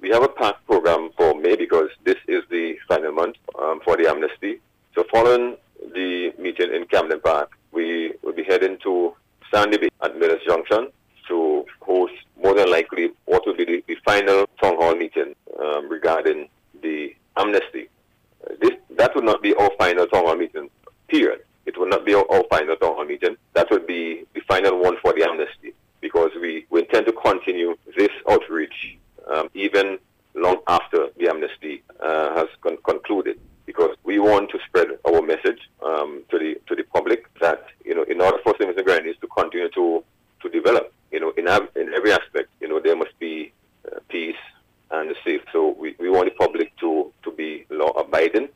we have a packed program for May because this is the final month for the amnesty. So following the meeting in Camden Park, we will be heading to Sandy Bay at Millis Junction to host more than likely what will be the final town hall meeting regarding the amnesty. That would not be our final town hall meeting, period. It will not be our final town hall meeting. That would be the final one